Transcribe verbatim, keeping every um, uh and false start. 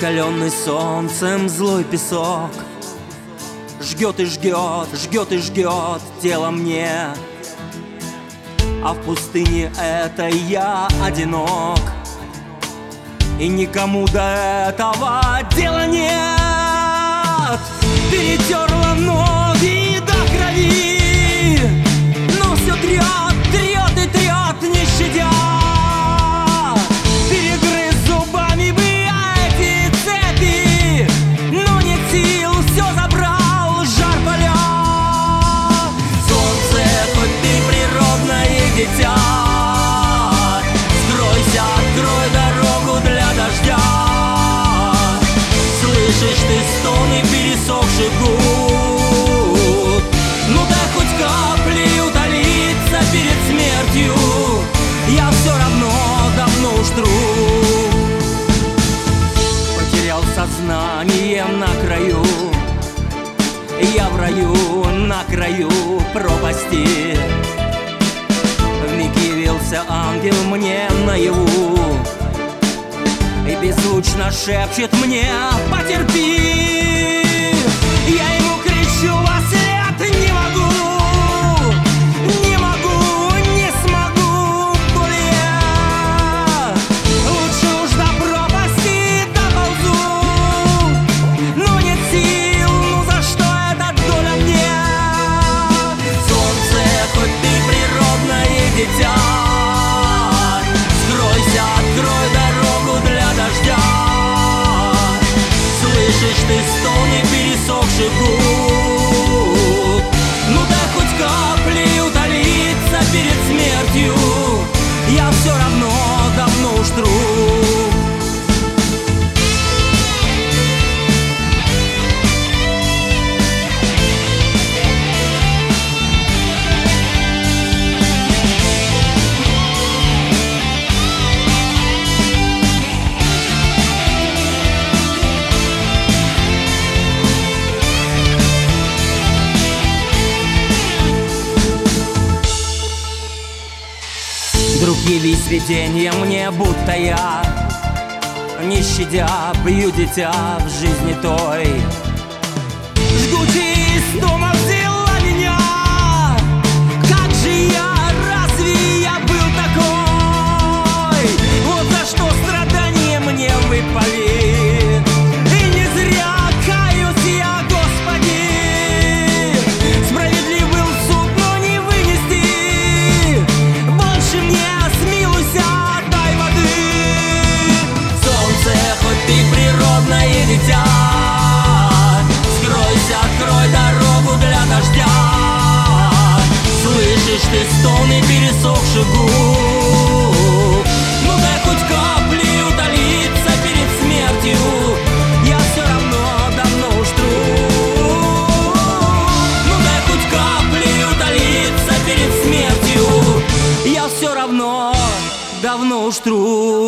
Раскаленный солнцем злой песок жгет и жгет, жгет и жгет тело мне. А в пустыне этой я одинок, и никому до этого дела нет. Перетерла ноги до крови, но все трет, трет и трет, не щадя. Перегрыз зубами бы эти цепи, но нет сил, все забрал жар поля. Солнце, хоть ты природное дитя, скройся, открой дорогу для дождя. Слышишь ты стоны пересохших губ? Ну дай хоть капли утолиться перед смертью, я все равно давно уж труп. Потерял сознание на краю, я в раю, на краю пропасти. Вмиг явился ангел мне наяву и беззвучно шепчет мне: потерпи. Я ему кричу во след: не могу, не могу, не смогу более. Лучше уж до пропасти доползу, но нет сил, ну за что эта доля мне? Солнце, хоть ты природное дитя, скройся, открой дорогу для дождя. Слышишь ты стоны пересохших губ? Ну дай хоть капли утолиться перед смертью, я все равно давно уж труп. Вдруг явись виденье мне, будто я, не щадя, бью дитя в жизни той. Жгучая истома взяла меня. Как же я, разве я был такой? Вот за что страдания мне выпали, и не зря каюсь я, Господи. Справедлив был суд, но не вынести. Больше мне дай воды. Солнце, хоть ты природное дитя, скройся, открой дорогу для дождя. Слышишь ты стоны пересохших губ? Ну дай хоть капли утолиться перед смертью, я все равно давно уж труп. Ну дай хоть капли утолиться перед смертью, я все равно давно уж труп.